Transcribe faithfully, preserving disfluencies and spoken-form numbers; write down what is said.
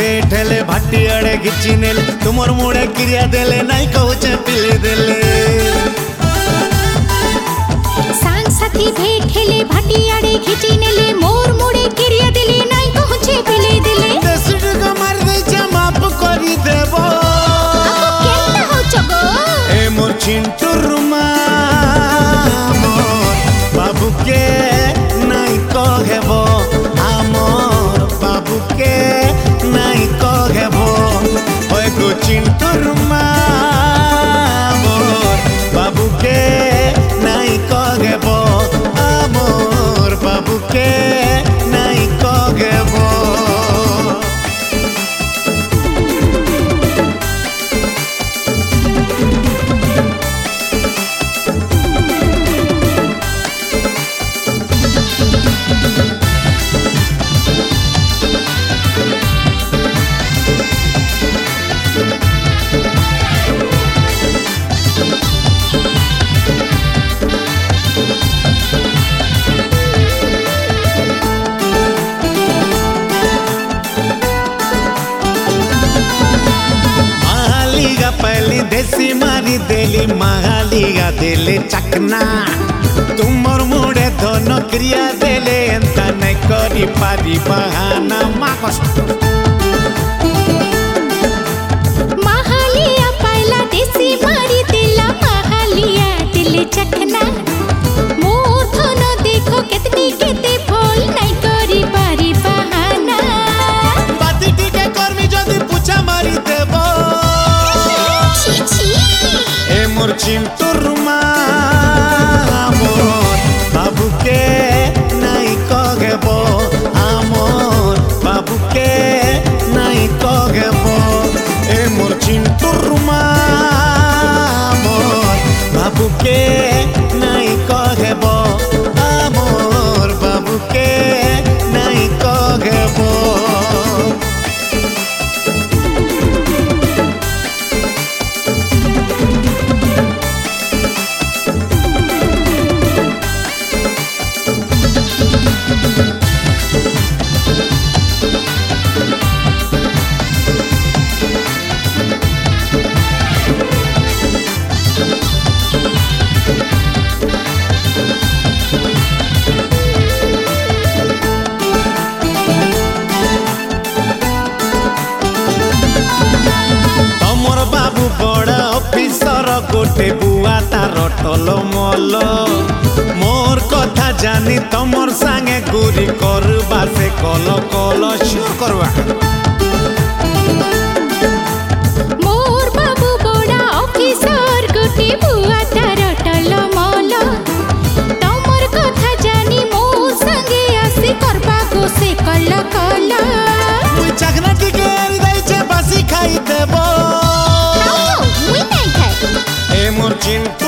भेट हेले भाटी आड़े घिची नेले तुमर मुड़े क्रिया देले नहीं कहूचे पिले देले सांग साथी भेट हेले भाटी आड़े घिची नेले मोर मुड़े क्रिया देले नहीं कहूचे पिले देले देसुड़ को मार दे जा माफ करी देबो आपको केतना हो चगो ए मोर चिंटू रुमा मोर बाबू के नहीं कहेबो आमोर बाबू के नहीं कहेबो ओए गो चिंटू रुमा मोर बाबू के नहीं कहेबो आमोर बाबू के नहीं कहेबो पहली देसी मारी देली महालिगा देले चकना तुमर मुड़े दोनों क्रिया देले एंता नहीं करी पारी बहाना माकस महालिया पहला देसी मारी देला महालिया देले चकना मोर धन देखो कितनी केते फल नहीं करी पारी बहाना बाती टीके कर्मी जदी पूछा मारी देबो ए मोर चिंटू रुमा मोर बाबू के नहीं कहेबो आमोर बाबू के नहीं कहेबो ए मोर चिंटू रुमा मोर बाबू के नहीं कहेबो आमोर बाबू के नहीं कहेबो बाबू बड़ा ऑफिसर गोटे बुआ तार टलो मल मोर कथा जानी तमर संगे गुरी करबा से कल कल श्योर करवा मोर बाबू बड़ा ऑफिसर गोटे बुआ तार टलो मल तमर कथा जानी मोर संगे आसी करबा को से कल कल मुई चखना टिके हृदय से बासी खाई देबो मुई नहीं खाए ए मोर चिंटू